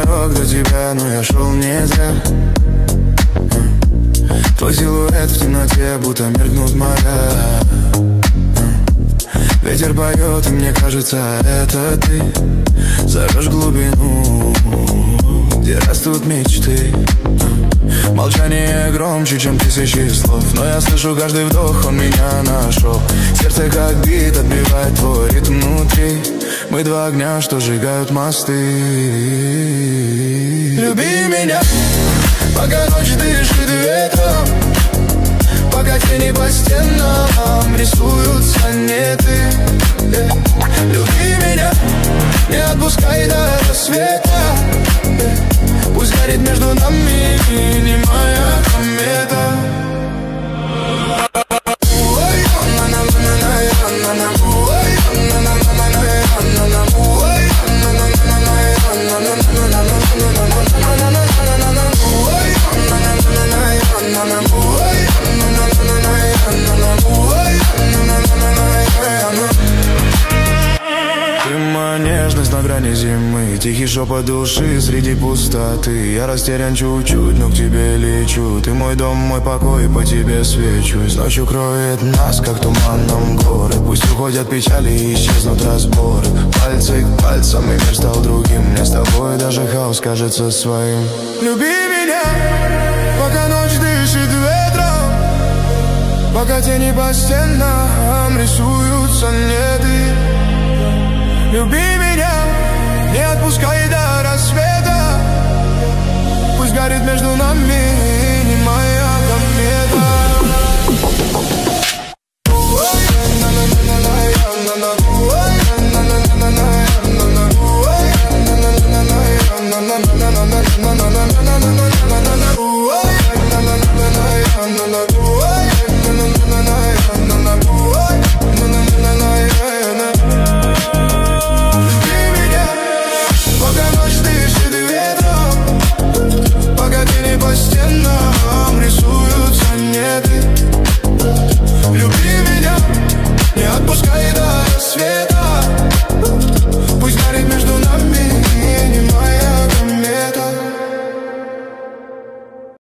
дорог до тебя, но я шел не зря. Твой силуэт в темноте, будто меркнут моря. Ветер поет, и мне кажется, это ты зовешь глубину, где растут мечты. Молчание громче, чем тысячи слов, но я слышу каждый вдох, он меня нашел. Сердце как бит, отбивает твой ритм внутри. Мы два огня, что сжигают мосты. Люби меня, пока ночь дышит ветром, пока тени по стенам рисуют сонеты. Люби меня, не отпускай до рассвета. Пусть горит между нами немая комета. На грани зимы, тихий шепот души среди пустоты. Я растерян чуть-чуть, но к тебе лечу. Ты мой дом, мой покой, по тебе свечусь. Ночь укроет нас, как туманом горы. Пусть уходят печали и исчезнут разборы. Пальцы к пальцам, и мир стал другим. Мне с тобой даже хаос кажется своим. Люби меня, пока ночь дышит ветром, пока тени по стенам рисуют сонеты. Люби меня, не отпускай до рассвета. Пусть горит между нами немая комета.